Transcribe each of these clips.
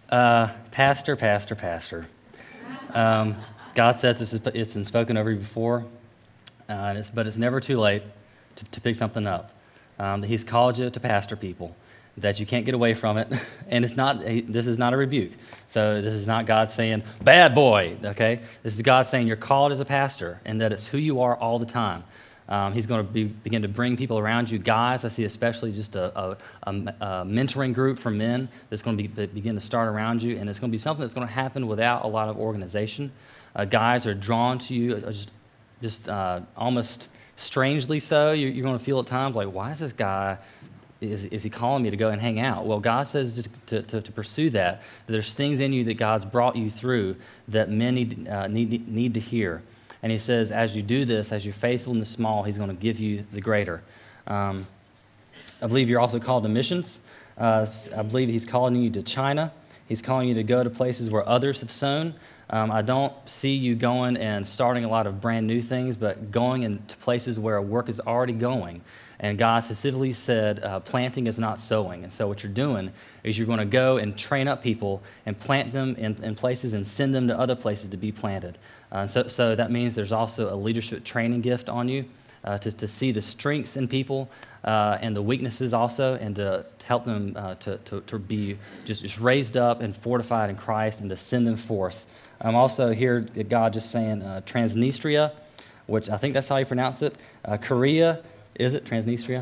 Pastor. God says it's been spoken over you before, but it's never too late to pick something up. He's called you to pastor people, that you can't get away from it, and this is not a rebuke. So this is not God saying, bad boy, okay? This is God saying you're called as a pastor, and that it's who you are all the time. He's going to begin to bring people around you. Guys, I see especially just a mentoring group for men that's going to begin to start around you, and it's going to be something that's going to happen without a lot of organization. Guys are drawn to you just almost strangely so. You're going to feel at times like, why is this guy, is he calling me to go and hang out? Well, God says to pursue that. There's things in you that God's brought you through that men need to hear. And he says, as you do this, as you're faithful in the small, he's going to give you the greater. I believe you're also called to missions. I believe he's calling you to China. He's calling you to go to places where others have sown. I don't see you going and starting a lot of brand new things, but going into places where work is already going. And God specifically said planting is not sowing. And so what you're doing is you're going to go and train up people and plant them in places and send them to other places to be planted. So that means there's also a leadership training gift on you to see the strengths in people and the weaknesses also, and to help them to be just raised up and fortified in Christ and to send them forth. I'm also here, God just saying Transnistria, which I think that's how you pronounce it. Korea, is it Transnistria?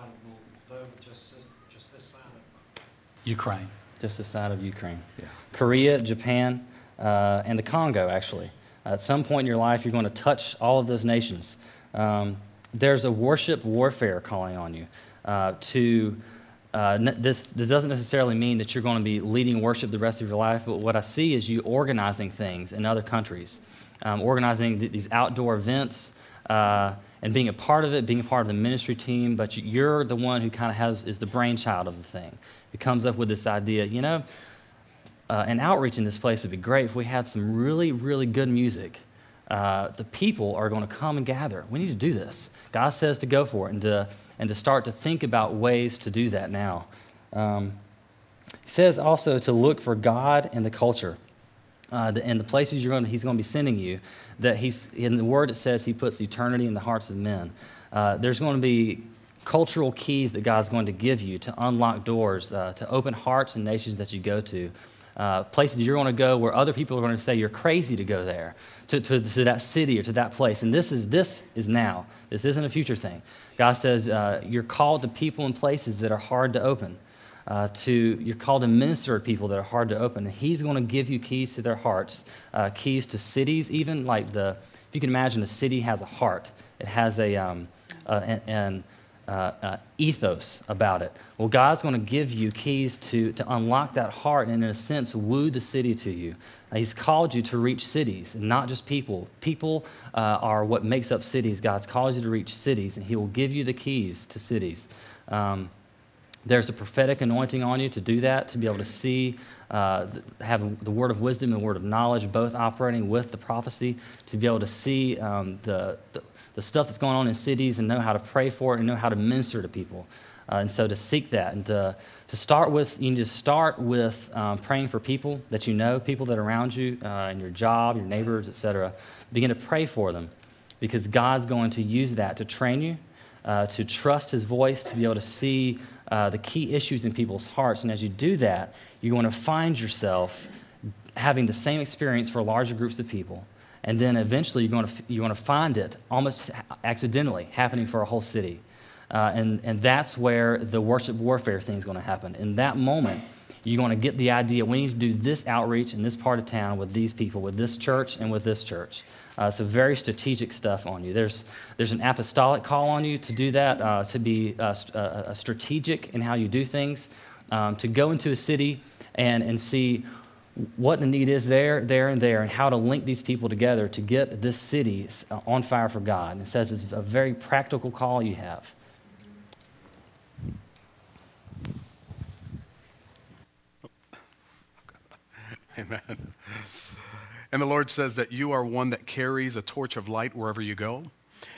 Just this side of Ukraine. Just this side of Ukraine. Yeah. Korea, Japan, and the Congo, actually. At some point in your life, you're going to touch all of those nations. There's a worship warfare calling on you. This doesn't necessarily mean that you're going to be leading worship the rest of your life, but what I see is you organizing things in other countries, organizing these outdoor events, and being a part of it, being a part of the ministry team, but you're the one who kind of is the brainchild of the thing, who comes up with this idea, an outreach in this place would be great if we had some really, really good music. The people are going to come and gather. We need to do this. God says to go for it and to start to think about ways to do that now. He says also to look for God in the culture. In the places he's going to be sending you, that in the Word it says he puts eternity in the hearts of men. There's going to be cultural keys that God's going to give you to unlock doors, to open hearts and nations that you go to. Places you're going to go where other people are going to say you're crazy to go there, to that city or to that place. And this is now. This isn't a future thing. God says you're called to people and places that are hard to open. You're called to minister to people that are hard to open. And he's going to give you keys to their hearts, keys to cities, even like if you can imagine a city has a heart. It has an ethos about it. Well, God's going to give you keys to unlock that heart and, in a sense, woo the city to you. He's called you to reach cities, and not just people. People are what makes up cities. God's called you to reach cities, and he will give you the keys to cities. There's a prophetic anointing on you to do that, to be able to see, have the word of wisdom and word of knowledge both operating with the prophecy, to be able to see the stuff that's going on in cities and know how to pray for it and know how to minister to people. And so to seek that and to start with, you need to start with praying for people that you know, people that are around you, in your job, your neighbors, etc. Begin to pray for them, because God's going to use that to train you, to trust his voice, to be able to see the key issues in people's hearts. And as you do that, you're going to find yourself having the same experience for larger groups of people. And then eventually you're going to find it almost accidentally happening for a whole city. And that's where the worship warfare thing is going to happen. In that moment, you're going to get the idea, we need to do this outreach in this part of town with these people, with this church and with this church. So very strategic stuff on you. There's an apostolic call on you to do that, to be strategic in how you do things, to go into a city and see what the need is there, and how to link these people together to get this city on fire for God. And it says it's a very practical call you have. Amen. And the Lord says that you are one that carries a torch of light wherever you go.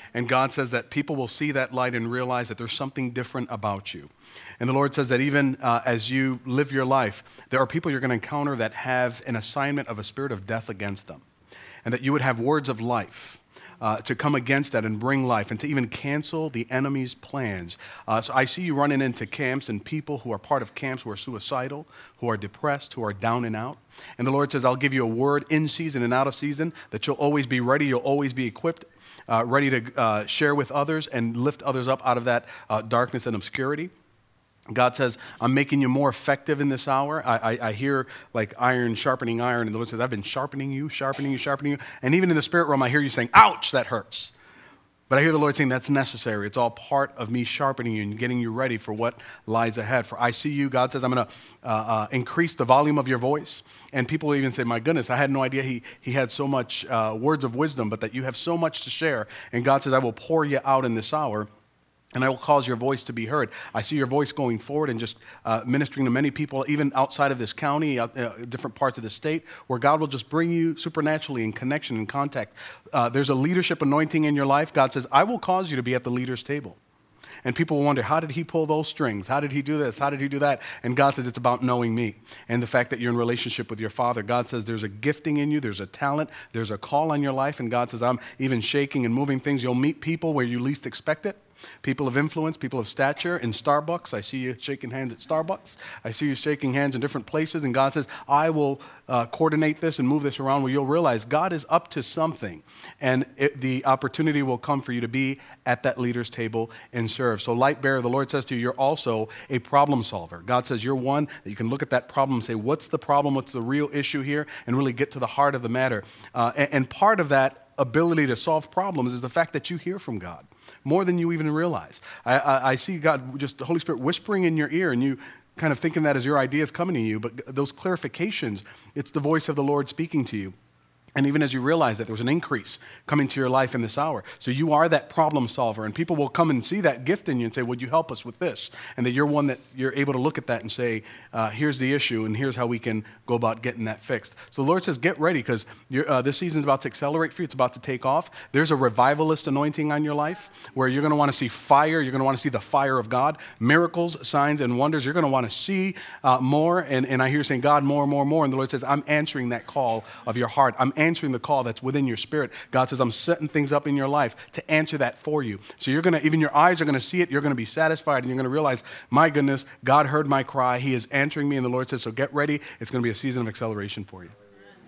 And God says that people will see that light and realize that there's something different about you. And the Lord says that even as you live your life, there are people you're going to encounter that have an assignment of a spirit of death against them. And that you would have words of life to come against that and bring life and to even cancel the enemy's plans. So I see you running into camps and people who are part of camps who are suicidal, who are depressed, who are down and out. And the Lord says, I'll give you a word in season and out of season, that you'll always be ready, you'll always be equipped, ready to share with others and lift others up out of that darkness and obscurity. God says, I'm making you more effective in this hour. I hear like iron sharpening iron, and the Lord says, I've been sharpening you, sharpening you, sharpening you. And even in the spirit realm, I hear you saying, ouch, that hurts. But I hear the Lord saying that's necessary. It's all part of me sharpening you and getting you ready for what lies ahead. For I see you, God says, I'm going to increase the volume of your voice. And people even say, my goodness, I had no idea he had so much words of wisdom, but that you have so much to share. And God says, I will pour you out in this hour. And I will cause your voice to be heard. I see your voice going forward and just ministering to many people, even outside of this county, different parts of the state, where God will just bring you supernaturally in connection and contact. There's a leadership anointing in your life. God says, I will cause you to be at the leader's table. And people will wonder, how did he pull those strings? How did he do this? How did he do that? And God says, it's about knowing me and the fact that you're in relationship with your Father. God says, there's a gifting in you. There's a talent. There's a call on your life. And God says, I'm even shaking and moving things. You'll meet people where you least expect it. People of influence, people of stature in Starbucks. I see you shaking hands at Starbucks. I see you shaking hands in different places. And God says, I will coordinate this and move this around where you'll realize God is up to something. And the opportunity will come for you to be at that leader's table and serve. So light bearer, the Lord says to you, you're also a problem solver. God says you're one that you can look at that problem and say, what's the problem? What's the real issue here? And really get to the heart of the matter. And part of that ability to solve problems is the fact that you hear from God more than you even realize. I see God, just the Holy Spirit whispering in your ear, and you kind of thinking that as your ideas coming to you, but those clarifications, it's the voice of the Lord speaking to you. And even as you realize that there's an increase coming to your life in this hour. So you are that problem solver, and people will come and see that gift in you and say, would you help us with this? And that you're one that you're able to look at that and say, here's the issue, and here's how we can go about getting that fixed. So the Lord says, get ready, because this season's about to accelerate for you. It's about to take off. There's a revivalist anointing on your life where you're going to want to see fire. You're going to want to see the fire of God, miracles, signs, and wonders. You're going to want to see more. And I hear you saying, God, more and more and more. And the Lord says, I'm answering that call of your heart. I'm answering the call that's within your spirit. God says, I'm setting things up in your life to answer that for you. So you're going to, even your eyes are going to see it. You're going to be satisfied, and you're going to realize, my goodness, God heard my cry. He is answering me. And the Lord says, so get ready. It's going to be a season of acceleration for you.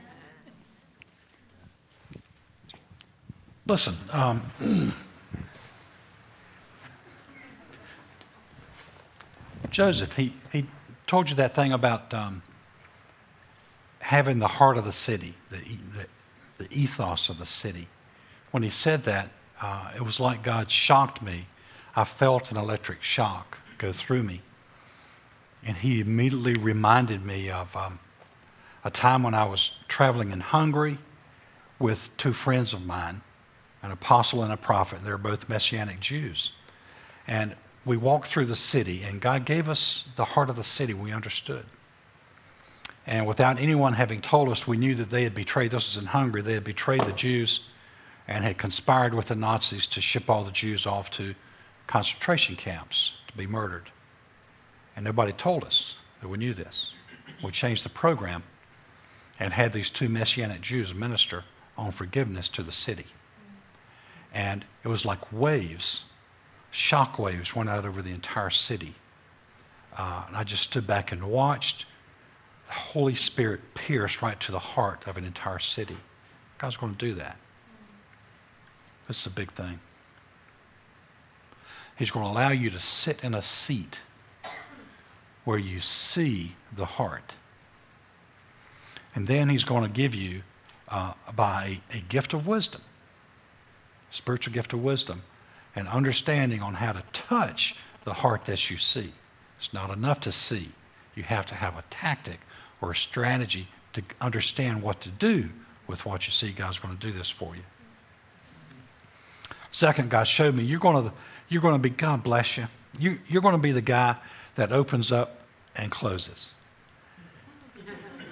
Listen, Joseph, he told you that thing about having the heart of the city, the ethos of the city. When he said that, it was like God shocked me. I felt an electric shock go through me. And he immediately reminded me of a time when I was traveling in Hungary with two friends of mine, an apostle and a prophet. They were both Messianic Jews. And we walked through the city, and God gave us the heart of the city. We understood. And without anyone having told us, we knew that they had betrayed, this was in Hungary, they had betrayed the Jews and had conspired with the Nazis to ship all the Jews off to concentration camps to be murdered. And nobody told us that we knew this. We changed the program and had these two Messianic Jews minister on forgiveness to the city. And it was like waves, shock waves went out over the entire city. And I just stood back and watched. The Holy Spirit pierced right to the heart of an entire city. God's going to do that. This is a big thing. He's going to allow you to sit in a seat where you see the heart. And then he's going to give you, by a gift of wisdom, spiritual gift of wisdom, and understanding on how to touch the heart that you see. It's not enough to see. You have to have a tactic or a strategy to understand what to do with what you see. God's going to do this for you. Second, God showed me, you're going to be, God bless you, you're going to be the guy that opens up and closes.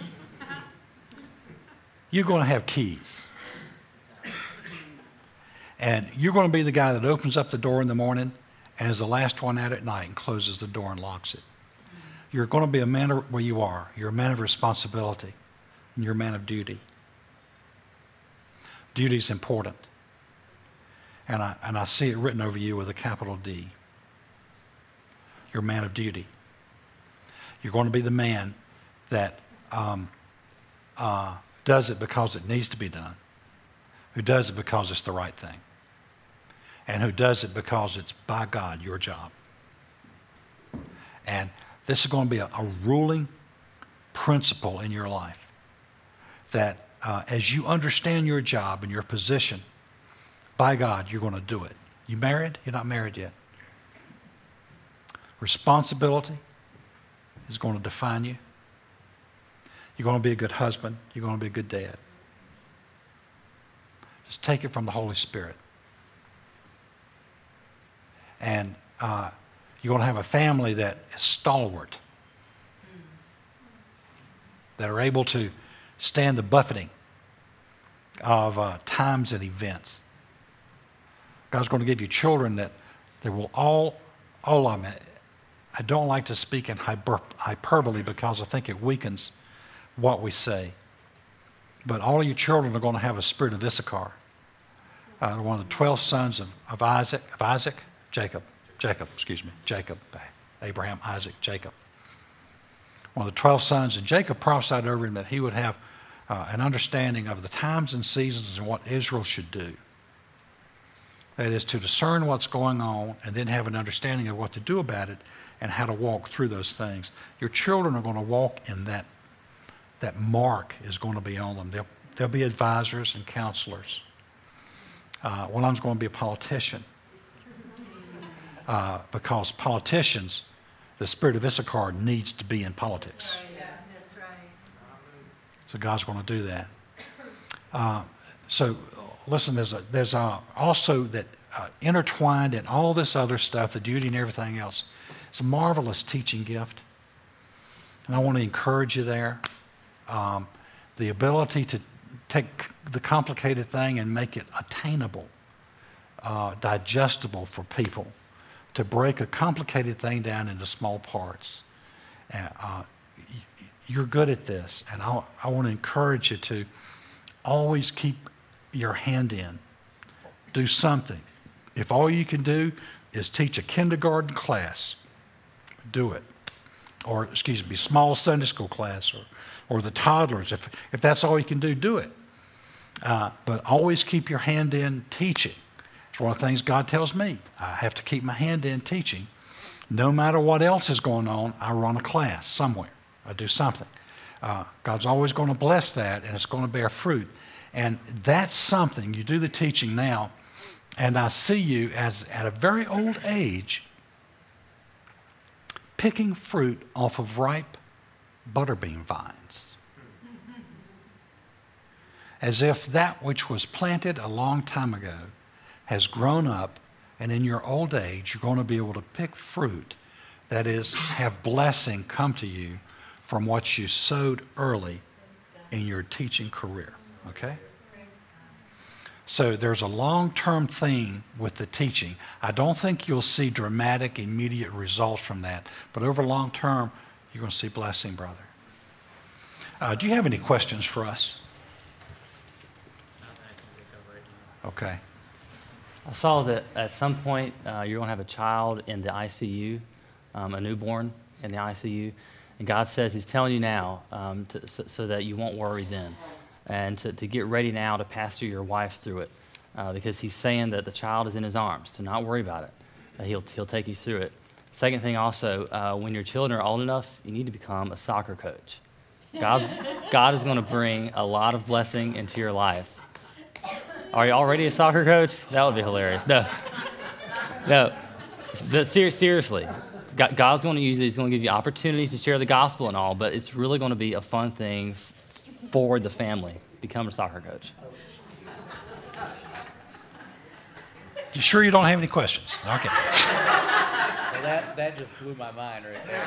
You're going to have keys. And you're going to be the guy that opens up the door in the morning and is the last one out at night and closes the door and locks it. You're going to be a man of, well, you are. You're a man of responsibility. And you're a man of duty. Duty is important. And I see it written over you with a capital D. You're a man of duty. You're going to be the man that does it because it needs to be done, who does it because it's the right thing, and who does it because it's, by God, your job. And this is going to be a ruling principle in your life that as you understand your job and your position, by God, you're going to do it. You married? You're not married yet. Responsibility is going to define you. You're going to be a good husband. You're going to be a good dad. Just take it from the Holy Spirit. And you're going to have a family that is stalwart, that are able to stand the buffeting of times and events. God's going to give you children that they will all of them. I don't like to speak in hyperbole because I think it weakens what we say. But all of your children are going to have a spirit of Issachar. One of the 12 sons of Jacob, Abraham, Isaac, Jacob. One of the 12 sons, and Jacob prophesied over him that he would have an understanding of the times and seasons and what Israel should do. That is, to discern what's going on and then have an understanding of what to do about it and how to walk through those things. Your children are going to walk in that. That mark is going to be on them. They'll be advisors and counselors. One of them's going to be a politician. Because politicians, the spirit of Issachar needs to be in politics. That's right. So God's going to do that. So listen, there's also that intertwined in all this other stuff, the duty and everything else. It's a marvelous teaching gift. And I want to encourage you there. The ability to take the complicated thing and make it attainable, digestible for people, to break a complicated thing down into small parts. You're good at this, and I want to encourage you to always keep your hand in. Do something. If all you can do is teach a kindergarten class, do it. Or, small Sunday school class, or the toddlers. If that's all you can do, do it. But always keep your hand in teaching. It's one of the things God tells me. I have to keep my hand in teaching. No matter what else is going on, I run a class somewhere. I do something. God's always going to bless that, and it's going to bear fruit. And that's something. You do the teaching now, and I see you as at a very old age picking fruit off of ripe butterbean vines. As if that which was planted a long time ago has grown up, and in your old age, you're going to be able to pick fruit that is, have blessing come to you from what you sowed early in your teaching career. Okay? So there's a long-term thing with the teaching. I don't think you'll see dramatic, immediate results from that. But over long term, you're going to see blessing, brother. Do you have any questions for us? Okay. I saw that at some point you're going to have a child in the ICU, a newborn in the ICU. And God says he's telling you now so that you won't worry then. And to get ready now to pastor your wife through it. Because he's saying that the child is in his arms, to not worry about it. He'll take you through it. Second thing also, when your children are old enough, you need to become a soccer coach. God is going to bring a lot of blessing into your life. Are you already a soccer coach? That would be hilarious. No. But seriously, God's going to use it. He's going to give you opportunities to share the gospel and all, but it's really going to be a fun thing for the family. Become a soccer coach. You sure you don't have any questions? Okay. Well, that just blew my mind right there.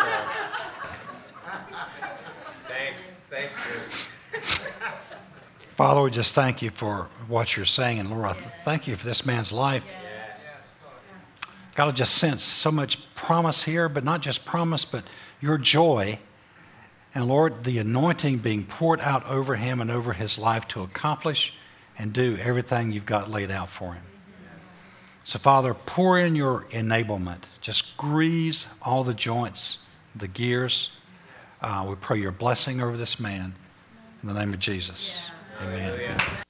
Thanks, Chris. Father, we just thank you for what you're saying. And Lord, I thank you for this man's life. God, I just sense so much promise here, but not just promise, but your joy. And Lord, the anointing being poured out over him and over his life to accomplish and do everything you've got laid out for him. So Father, pour in your enablement. Just grease all the joints, the gears. We pray your blessing over this man. In the name of Jesus. Amen.